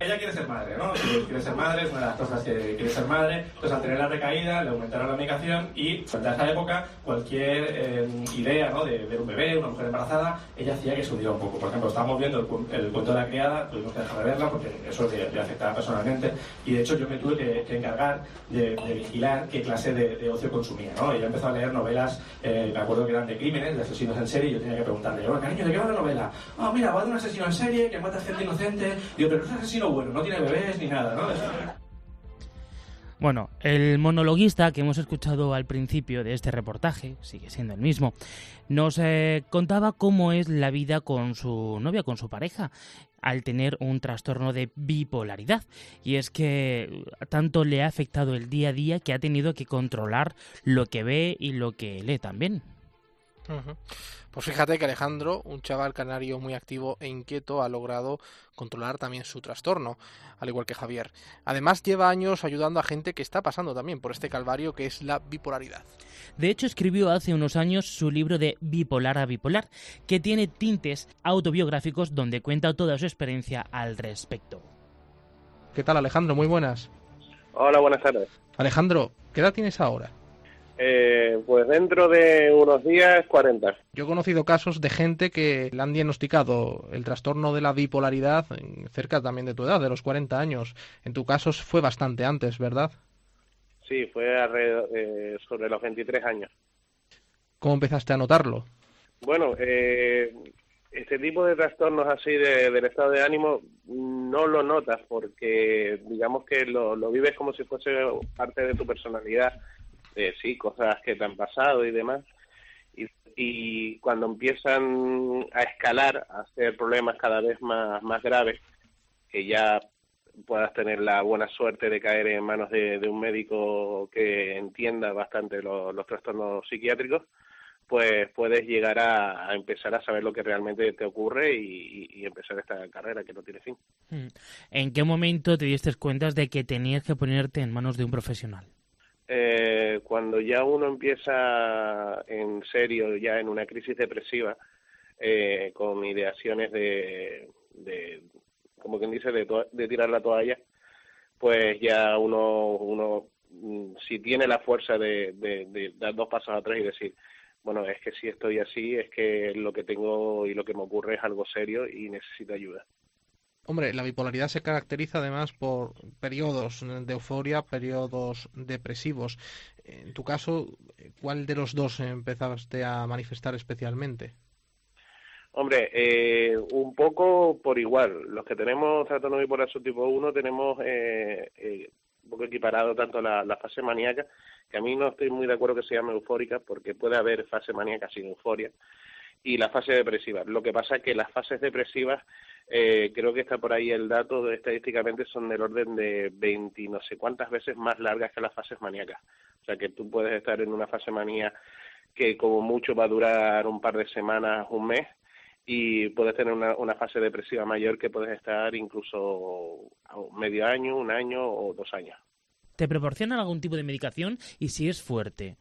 Ella quiere ser madre, ¿no? Quiere ser madre, es una de las cosas que quiere ser madre. Entonces, al tener la recaída, le aumentaron la medicación y, frente a esa época, cualquier idea, ¿no?, de ver un bebé, una mujer embarazada, ella hacía que se hundiera un poco. Por ejemplo, estábamos viendo el cuento de la criada, tuvimos que dejar de verla porque eso le afectaba personalmente. Y, de hecho, yo me tuve que encargar de vigilar qué clase de ocio consumía, ¿no? Ella empezó a leer novelas, me acuerdo que eran de crímenes, de asesinos en serie, y yo tenía que preguntarle, oye, cariño, ¿de qué va la novela? Mira, va de un asesino en serie que mata gente inocente. Digo, pero no es un asesino bueno, no tiene bebés ni nada, ¿no? Bueno, el monologuista que hemos escuchado al principio de este reportaje, sigue siendo el mismo, nos contaba cómo es la vida con su novia, con su pareja, al tener un trastorno de bipolaridad. Y es que tanto le ha afectado el día a día que ha tenido que controlar lo que ve y lo que lee también. Uh-huh. Pues fíjate que Alejandro, un chaval canario muy activo e inquieto, ha logrado controlar también su trastorno, al igual que Javier. Además, lleva años ayudando a gente que está pasando también por este calvario que es la bipolaridad. De hecho, escribió hace unos años su libro de Bipolar a Bipolar, que tiene tintes autobiográficos donde cuenta toda su experiencia al respecto. ¿Qué tal, Alejandro? Muy buenas. Hola, buenas tardes. Alejandro, ¿qué edad tienes ahora? Pues dentro de unos días, 40. Yo he conocido casos de gente que le han diagnosticado el trastorno de la bipolaridad cerca también de tu edad, de los 40 años. En tu caso fue bastante antes, ¿verdad? Sí, fue alrededor, sobre los 23 años. ¿Cómo empezaste a notarlo? Bueno, este tipo de trastornos así del estado de ánimo no lo notas porque digamos que lo vives como si fuese parte de tu personalidad. Sí, cosas que te han pasado y demás, y cuando empiezan a escalar, a ser problemas cada vez más graves, que ya puedas tener la buena suerte de caer en manos de un médico que entienda bastante los trastornos psiquiátricos, pues puedes llegar a empezar a saber lo que realmente te ocurre y empezar esta carrera que no tiene fin. ¿En qué momento te diste cuenta de que tenías que ponerte en manos de un profesional? Cuando ya uno empieza en serio, ya en una crisis depresiva, con ideaciones de como quien dice, de tirar la toalla, pues ya uno si tiene la fuerza de dar dos pasos atrás y decir, bueno, es que si estoy así, es que lo que tengo y lo que me ocurre es algo serio y necesito ayuda. Hombre, la bipolaridad se caracteriza además por periodos de euforia, periodos depresivos. En tu caso, ¿cuál de los dos empezaste a manifestar especialmente? Hombre, un poco por igual. Los que tenemos trastorno bipolar subtipo 1 tenemos un poco equiparado tanto la fase maníaca, que a mí no estoy muy de acuerdo que se llame eufórica, porque puede haber fase maníaca sin euforia, y la fase depresiva. Lo que pasa es que las fases depresivas, creo que está por ahí el dato, estadísticamente son del orden de 20 no sé cuántas veces más largas que las fases maníacas. O sea que tú puedes estar en una fase manía que como mucho va a durar un par de semanas, un mes, y puedes tener una fase depresiva mayor que puedes estar incluso medio año, un año o 2 años. ¿Te proporcionan algún tipo de medicación y si es fuerte?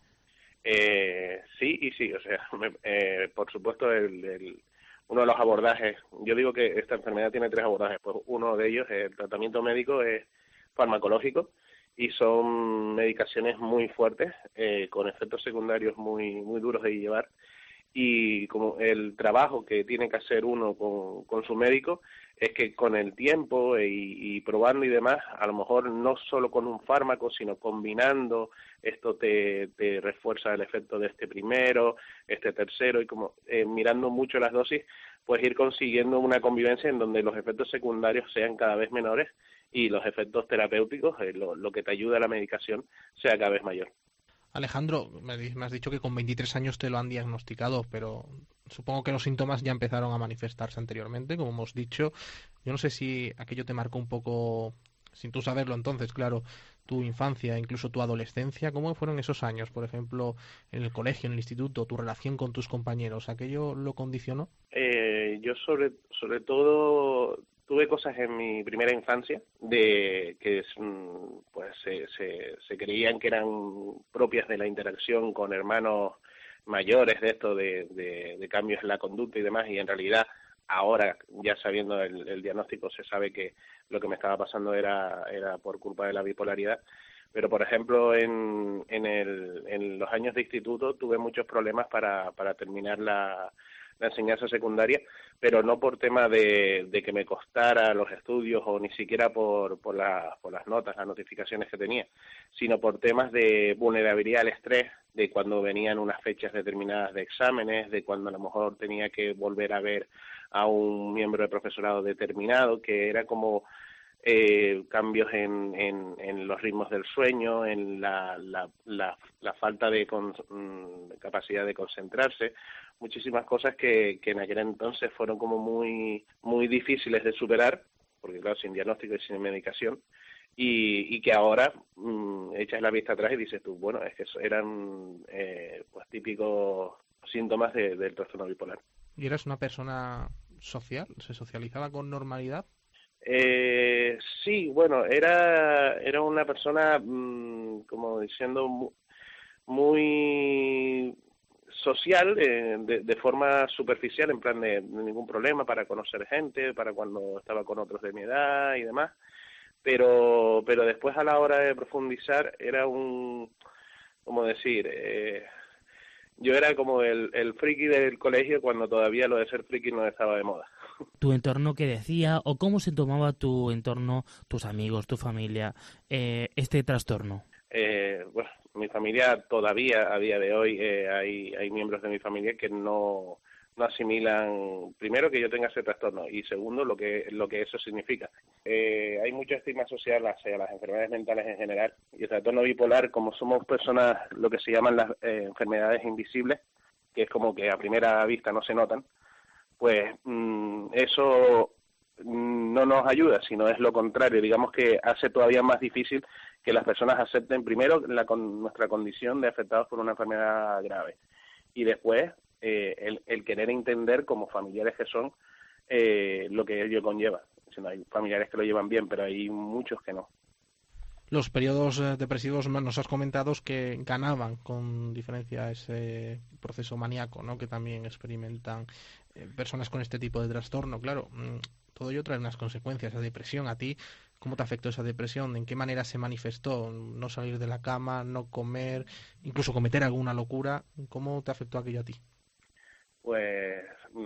Sí y sí, o sea, por supuesto uno de los abordajes, yo digo que esta enfermedad tiene 3 abordajes, pues uno de ellos, el tratamiento médico, es farmacológico y son medicaciones muy fuertes, con efectos secundarios muy duros de llevar, y como el trabajo que tiene que hacer uno con su médico es que con el tiempo y probando y demás, a lo mejor no solo con un fármaco, sino combinando, esto te refuerza el efecto de este primero, este tercero, y como mirando mucho las dosis, pues ir consiguiendo una convivencia en donde los efectos secundarios sean cada vez menores y los efectos terapéuticos, lo que te ayuda a la medicación, sea cada vez mayor. Alejandro, me has dicho que con 23 años te lo han diagnosticado, pero supongo que los síntomas ya empezaron a manifestarse anteriormente, como hemos dicho. Yo no sé si aquello te marcó un poco, sin tú saberlo entonces, claro, tu infancia, incluso tu adolescencia. ¿Cómo fueron esos años, por ejemplo, en el colegio, en el instituto, tu relación con tus compañeros? ¿Aquello lo condicionó? Yo sobre todo tuve cosas en mi primera infancia de que pues se creían que eran propias de la interacción con hermanos mayores, de esto de cambios en la conducta y demás, y en realidad ahora, ya sabiendo el diagnóstico, se sabe que lo que me estaba pasando era por culpa de la bipolaridad. Pero, por ejemplo, en los años de instituto tuve muchos problemas para terminar la enseñanza secundaria, pero no por tema de que me costara los estudios o ni siquiera por las notas, las notificaciones que tenía, sino por temas de vulnerabilidad al estrés, de cuando venían unas fechas determinadas de exámenes, de cuando a lo mejor tenía que volver a ver a un miembro de profesorado determinado, que era como cambios en los ritmos del sueño, en la falta de capacidad de concentrarse, muchísimas cosas que en aquel entonces fueron como muy difíciles de superar, porque claro, sin diagnóstico y sin medicación, y que ahora echas la vista atrás y dices tú, bueno, es que eran pues típicos síntomas del trastorno bipolar. ¿Y eras una persona social? ¿Se socializaba con normalidad? Sí, bueno, era una persona, como diciendo, muy social, de forma superficial, en plan de ningún problema para conocer gente, para cuando estaba con otros de mi edad y demás, pero después a la hora de profundizar era como decir, yo era como el friki del colegio cuando todavía lo de ser friki no estaba de moda. ¿Tu entorno qué decía o cómo se tomaba tu entorno, tus amigos, tu familia, este trastorno? Bueno, mi familia todavía, a día de hoy, hay miembros de mi familia que no asimilan, primero, que yo tenga ese trastorno y segundo, lo que eso significa. Hay mucho estigma social hacia las enfermedades mentales en general y el trastorno bipolar, como somos personas, lo que se llaman las enfermedades invisibles, que es como que a primera vista no se notan, pues eso no nos ayuda, sino es lo contrario, digamos que hace todavía más difícil que las personas acepten primero nuestra condición de afectados por una enfermedad grave y después el querer entender como familiares que son lo que ello conlleva. Si no, hay familiares que lo llevan bien, pero hay muchos que no. Los periodos depresivos nos has comentado que ganaban con diferencia ese proceso maníaco, ¿no? Que también experimentan personas con este tipo de trastorno. Claro, todo ello trae unas consecuencias. La depresión, a ti, ¿cómo te afectó esa depresión? ¿En qué manera se manifestó? ¿No salir de la cama, no comer, incluso cometer alguna locura? ¿Cómo te afectó aquello a ti? Pues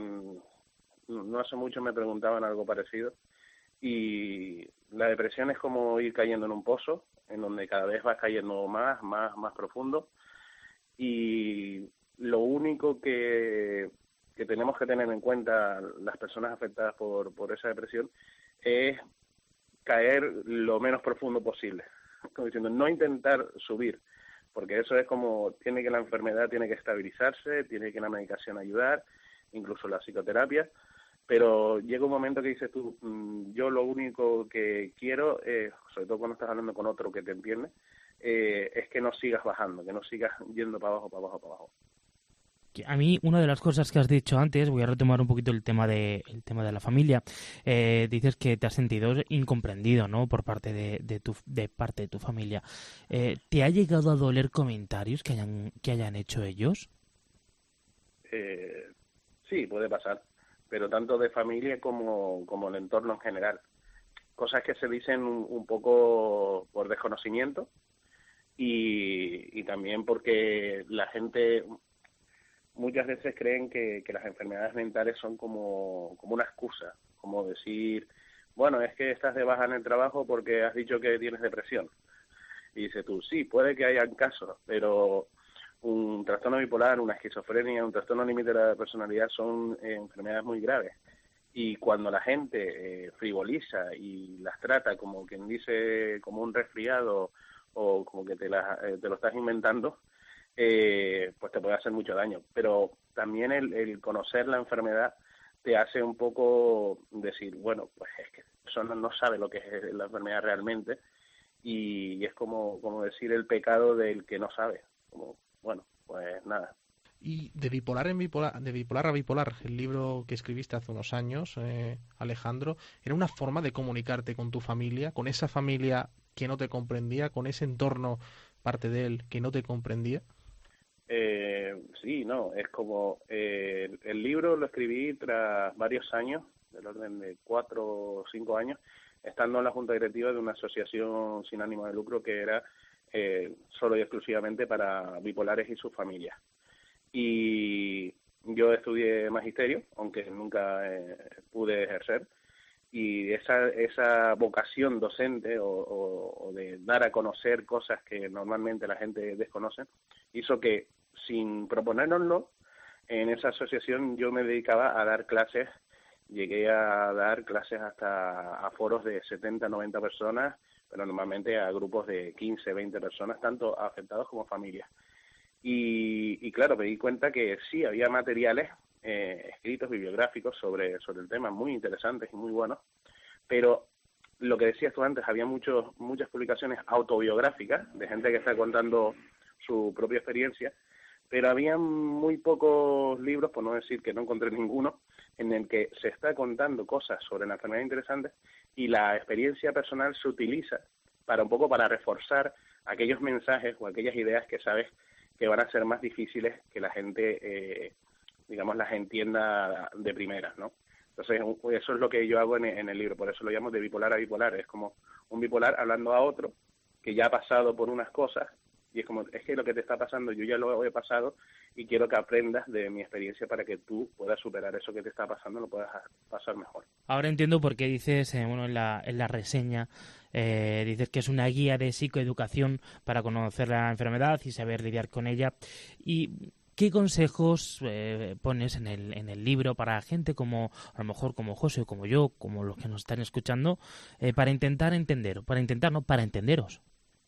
no hace mucho me preguntaban algo parecido. Y la depresión es como ir cayendo en un pozo, en donde cada vez vas cayendo más profundo. Y lo único que tenemos que tener en cuenta las personas afectadas por esa depresión es caer lo menos profundo posible. Como diciendo, no intentar subir, porque eso es como la enfermedad tiene que estabilizarse, tiene que la medicación ayudar, incluso la psicoterapia. Pero llega un momento que dices tú, yo lo único que quiero, sobre todo cuando estás hablando con otro que te entiende, es que no sigas bajando, que no sigas yendo para abajo, para abajo, para abajo. A mí, una de las cosas que has dicho antes, voy a retomar un poquito el tema de la familia. Dices que te has sentido incomprendido, ¿no? Por parte de parte de tu familia. ¿Te ha llegado a doler comentarios que hayan hecho ellos? Sí, puede pasar, pero tanto de familia como el entorno en general. Cosas que se dicen un poco por desconocimiento y también porque la gente muchas veces creen que las enfermedades mentales son como una excusa, como decir, bueno, es que estás de baja en el trabajo porque has dicho que tienes depresión. Y dices tú, sí, puede que hayan casos, pero un trastorno bipolar, una esquizofrenia, un trastorno límite de la personalidad son enfermedades muy graves. Y cuando la gente frivoliza y las trata como quien dice, como un resfriado o como que te lo estás inventando, pues te puede hacer mucho daño. Pero también el conocer la enfermedad te hace un poco decir, bueno, pues es que la persona no sabe lo que es la enfermedad realmente y es como decir el pecado del que no sabe. Como, bueno, pues nada. Y de bipolar a bipolar, el libro que escribiste hace unos años, Alejandro, ¿era una forma de comunicarte con tu familia, con esa familia que no te comprendía, con ese entorno, parte de él, que no te comprendía? Sí, no, es como el libro lo escribí tras varios años, del orden de 4 o 5 años, estando en la junta directiva de una asociación sin ánimo de lucro que era solo y exclusivamente para bipolares y sus familias. Y yo estudié magisterio, aunque nunca pude ejercer, y esa vocación docente o de dar a conocer cosas que normalmente la gente desconoce, hizo que, sin proponérnoslo, en esa asociación yo me dedicaba a dar clases. Llegué a dar clases hasta a foros de 70, 90 personas, pero normalmente a grupos de 15, 20 personas, tanto afectados como familias. Y claro, me di cuenta que sí, había materiales escritos, bibliográficos sobre el tema, muy interesantes y muy buenos, pero lo que decías tú antes, había muchas publicaciones autobiográficas de gente que está contando su propia experiencia, pero había muy pocos libros, por no decir que no encontré ninguno, en el que se está contando cosas sobre la enfermedad interesantes y la experiencia personal se utiliza para reforzar aquellos mensajes o aquellas ideas que sabes que van a ser más difíciles que la gente, las entienda de primeras, ¿no? Entonces, eso es lo que yo hago en el libro, por eso lo llamo de bipolar a bipolar. Es como un bipolar hablando a otro que ya ha pasado por unas cosas y es como, es que lo que te está pasando yo ya lo he pasado y quiero que aprendas de mi experiencia para que tú puedas superar eso que te está pasando, lo puedas pasar mejor. Ahora entiendo por qué dices, en la reseña, dices que es una guía de psicoeducación para conocer la enfermedad y saber lidiar con ella. ¿Y qué consejos pones en el libro para gente como, a lo mejor como José o como yo, como los que nos están escuchando, para intentar entender, para entenderos?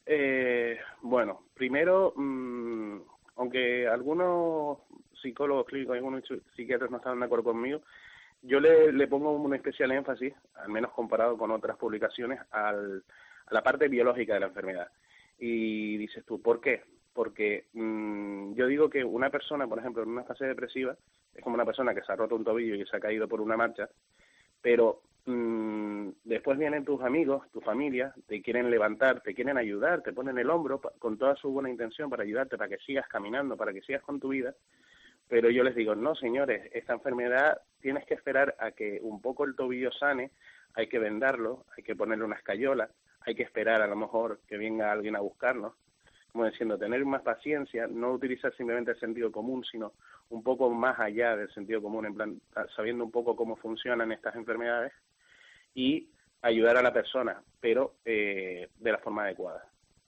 Bueno, primero, aunque algunos psicólogos clínicos y algunos psiquiatras no están de acuerdo conmigo, yo le pongo un especial énfasis, al menos comparado con otras publicaciones, a la parte biológica de la enfermedad. Y dices tú, ¿por qué? Porque yo digo que una persona, por ejemplo, en una fase depresiva, es como una persona que se ha roto un tobillo y se ha caído por una marcha, pero después vienen tus amigos, tu familia, te quieren levantar, te quieren ayudar, te ponen el hombro con toda su buena intención para ayudarte, para que sigas caminando, para que sigas con tu vida. Pero yo les digo, no, señores, esta enfermedad tienes que esperar a que un poco el tobillo sane, hay que vendarlo, hay que ponerle una escayola, hay que esperar a lo mejor que venga alguien a buscarnos. Como diciendo, tener más paciencia, no utilizar simplemente el sentido común, sino un poco más allá del sentido común, en plan, sabiendo un poco cómo funcionan estas enfermedades y ayudar a la persona, pero de la forma adecuada.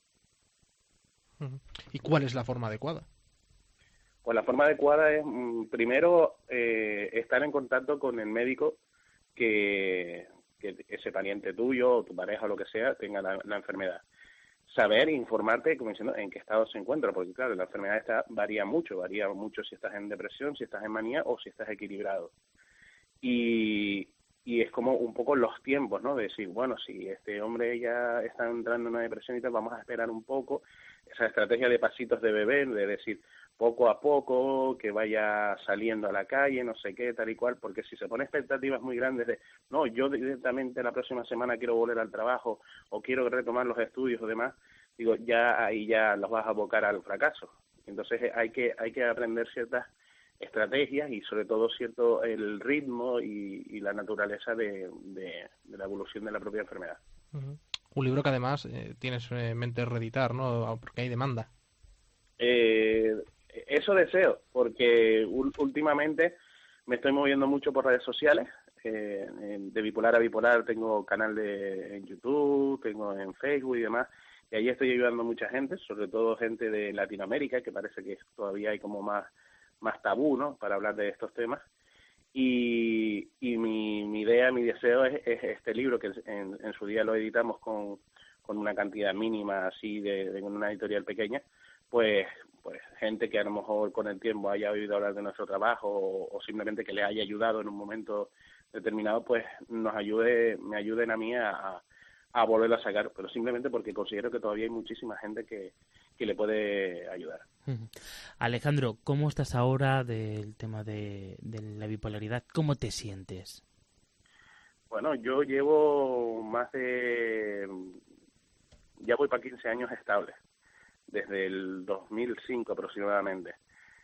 ¿Y cuál es la forma adecuada? Pues la forma adecuada es, primero, estar en contacto con el médico que ese pariente tuyo o tu pareja o lo que sea tenga la enfermedad. Saber e informarte, como diciendo, en qué estado se encuentra, porque claro, la enfermedad esta varía mucho si estás en depresión, si estás en manía o si estás equilibrado. Y es como un poco los tiempos, ¿no? De decir, bueno, si este hombre ya está entrando en una depresión y tal, vamos a esperar un poco. Esa estrategia de pasitos de bebé, de decir, poco a poco, que vaya saliendo a la calle, no sé qué, tal y cual, porque si se pone expectativas muy grandes de, no, yo directamente la próxima semana quiero volver al trabajo o quiero retomar los estudios o demás, digo, ya ahí ya los vas a abocar al fracaso. Entonces hay que aprender ciertas estrategias y sobre todo el ritmo y la naturaleza de la evolución de la propia enfermedad. Uh-huh. Un libro que además tienes en mente reeditar, ¿no? Porque hay demanda. Eso deseo, porque últimamente me estoy moviendo mucho por redes sociales. De bipolar a bipolar tengo canal en YouTube, tengo en Facebook y demás, y ahí estoy ayudando a mucha gente, sobre todo gente de Latinoamérica, que parece que todavía hay como más tabú, ¿no?, para hablar de estos temas. Y mi idea, mi deseo es este libro, que en su día lo editamos con una cantidad mínima así de una editorial pequeña, pues gente que a lo mejor con el tiempo haya oído hablar de nuestro trabajo o simplemente que le haya ayudado en un momento determinado, pues me ayuden a mí a volverlo a sacar, pero simplemente porque considero que todavía hay muchísima gente que le puede ayudar. Alejandro, ¿cómo estás ahora del tema de la bipolaridad? ¿Cómo te sientes? Bueno, yo llevo ya voy para 15 años estables. desde el 2005 aproximadamente.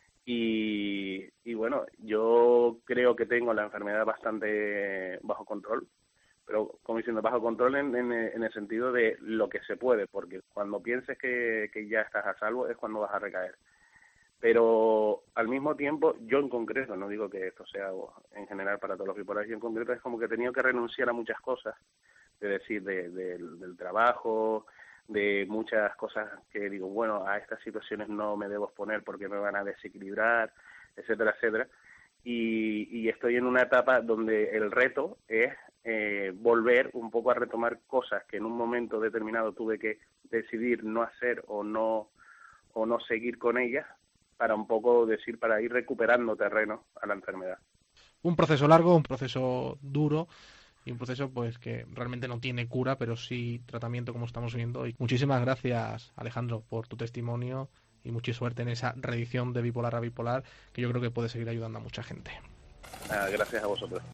Y bueno, yo creo que tengo la enfermedad bastante bajo control, pero como diciendo, bajo control en el sentido de lo que se puede, porque cuando pienses que ya estás a salvo es cuando vas a recaer. Pero al mismo tiempo, yo en concreto, no digo que esto sea en general para todos los bipolares, yo en concreto es como que he tenido que renunciar a muchas cosas, es decir, del trabajo, de muchas cosas que digo, bueno, a estas situaciones no me debo exponer porque me van a desequilibrar, etcétera, etcétera. Y estoy en una etapa donde el reto es volver un poco a retomar cosas que en un momento determinado tuve que decidir no hacer o no seguir con ellas, para un poco decir, para ir recuperando terreno a la enfermedad. Un proceso largo, un proceso duro y un proceso pues que realmente no tiene cura, pero sí tratamiento, como estamos viendo. Y muchísimas gracias, Alejandro, por tu testimonio y mucha suerte en esa reedición de Bipolar a Bipolar, que yo creo que puede seguir ayudando a mucha gente. Gracias a vosotros.